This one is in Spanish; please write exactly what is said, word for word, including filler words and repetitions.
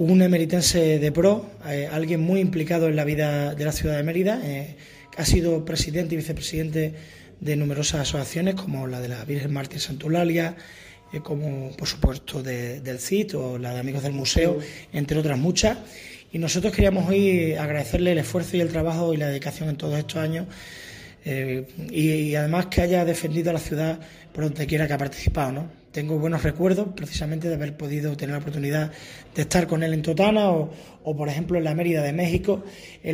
un emeritense de pro, eh, alguien muy implicado en la vida de la ciudad de Mérida, eh, ha sido presidente y vicepresidente de numerosas asociaciones como la de la Virgen Mártir Santa Eulalia, eh, como por supuesto de, del C I T o la de Amigos del Museo, entre otras muchas. Y nosotros queríamos hoy agradecerle el esfuerzo y el trabajo y la dedicación en todos estos años, eh, y, y además que haya defendido a la ciudad por donde quiera que ha participado, ¿no? Tengo buenos recuerdos precisamente de haber podido tener la oportunidad de estar con él en Totana o, o por ejemplo en la Mérida de México.